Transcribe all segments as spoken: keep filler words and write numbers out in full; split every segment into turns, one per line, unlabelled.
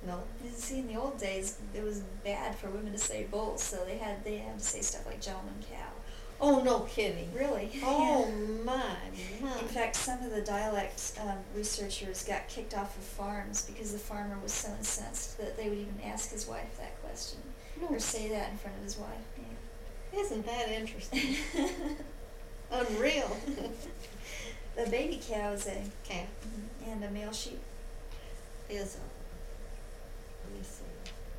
No.
You see, in the old days, it was bad for women to say bull, so they had they had to say stuff like gentleman cow.
Oh, no kidding.
Really?
Oh,
Yeah.
my, my.
In fact, some of the dialect um, researchers got kicked off of farms because the farmer was so incensed that they would even ask his wife that question
No.
or say that in front of his wife. Yeah.
Isn't that interesting? Unreal.
The baby cow is a
Calf
and a male sheep.
is a, let me see,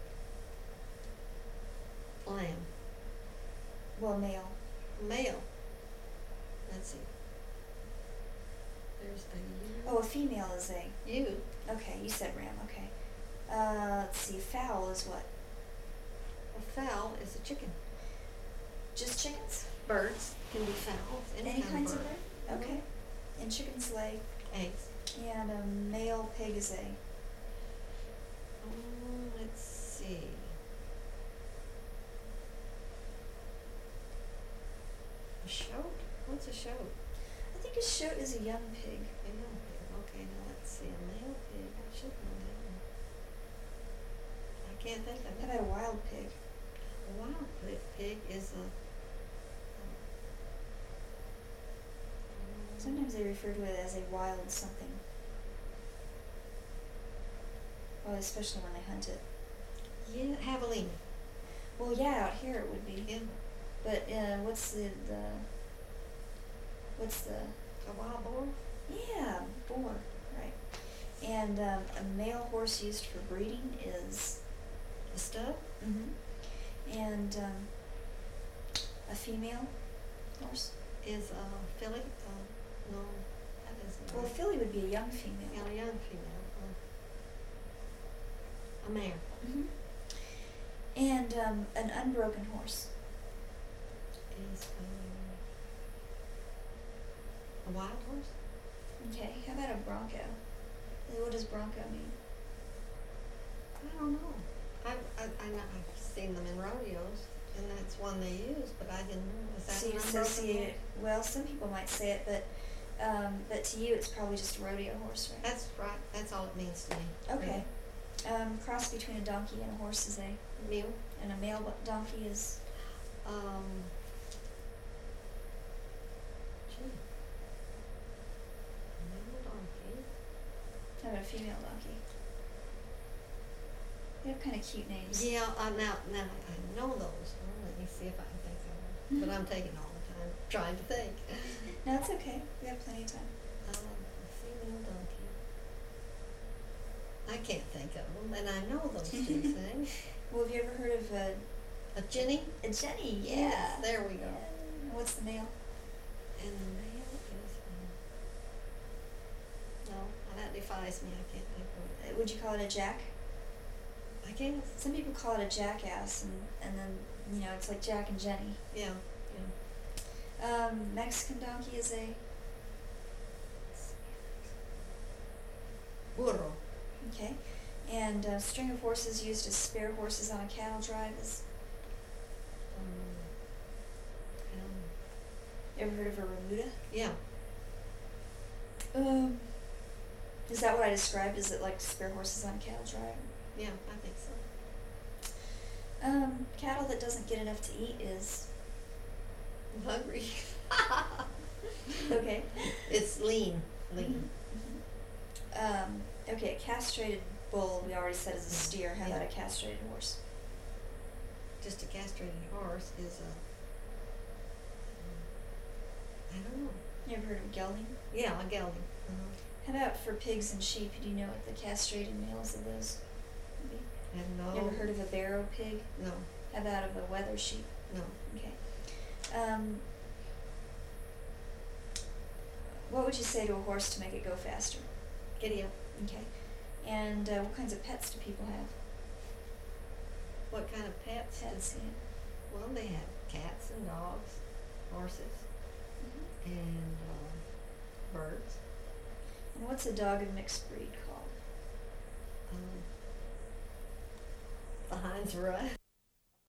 lamb,
Well, male.
male. Let's see. There's a ewe.
Oh, a female is a.
Ewe.
Okay, you said ram. Okay. Uh, let's see. Fowl is what?
A fowl is a chicken.
Just chickens?
Birds can be fowls. Any,
Any
kind
kinds
of
of
bird.
bird? Okay. And chickens lay.
Eggs.
And a male pig is a.
Um, let's see. A shoat? What's a shoat?
I think a shoat is a young pig.
A male pig. Okay, now let's see. A male pig. I should know that one. I can't think of
How
it.
about a wild pig?
A wild pi- pig is a.
Sometimes they refer to it as a wild something. Well, especially when they hunt it.
Yeah, javelina.
Well, yeah, out here it would be.
Yeah.
But uh, what's the the? What's the?
A wild boar.
Yeah, boar, right? And um, a male horse used for breeding is.
A stud.
Mm-hmm. And um, a female horse.
Is a filly. Uh, no, that isn't
Well, a
right.
filly would be a young female.
Yeah, a young female. Uh, a mare.
Mm-hmm. And um, an unbroken horse.
Is um, a wild horse.
Okay, how about a bronco? What does bronco mean?
I don't know. I've, I, I know, I've seen them in rodeos, and that's one they use, but I didn't know. Is that
So you
an unbroken
associate
horse?
it, well, some people might say it, but um, but to you it's probably just a rodeo horse, right?
That's right. That's all it means to me.
Okay. Um, cross between a donkey and a horse is a,
Really. Mule.
and a male bu- donkey is,
Um. Gee. Mule donkey.
how about a female donkey? They have kind of cute names.
Yeah. Uh, now, now I know those. Well, let me see if I can think of them. But I'm taking all the time trying to think.
No, it's okay. We have plenty of time.
Um, a female donkey. I can't think of them, and I know those two things.
Well, have you ever heard of a,
A Jenny?
a Jenny? Yeah.
Yes, there we go.
Yeah. What's the male?
And the male is, um, no, that defies me. I can't think of
Uh, Would you call it a jack?
it. I guess.
Some people call it a jackass, and, and then, you know, it's like Jack and Jenny.
Yeah, yeah.
Um, Mexican donkey is a,
Burro.
okay. And a string of horses used as spare horses on a cattle drive is,
Um, um,
you ever heard of a remuda?
yeah.
Um, is that what I described? Is it like spare horses on a cattle drive?
Yeah, I think so.
Um, cattle that doesn't get enough to eat is,
I'm hungry.
okay.
It's lean. Lean.
Um, okay, a castrated bull, we already said is a steer. How
Yeah.
about a castrated horse?
Just a castrated horse is a. I don't know.
You ever heard of gelding?
Yeah, a gelding. Uh-huh.
How about for pigs and sheep? Do you know what the castrated males of those would be?
And no.
You ever heard of a barrow pig?
No,
How about of a wether sheep?
no.
Okay. Um, what would you say to a horse to make it go faster?
Giddy up.
Okay. And uh, what kinds of pets do people have?
What kind of pets?
Pets, yeah.
Well, they have cats and dogs, horses,
Mhm.
and uh, birds.
And what's a dog of mixed breed called?
Um, the Heinz Rut.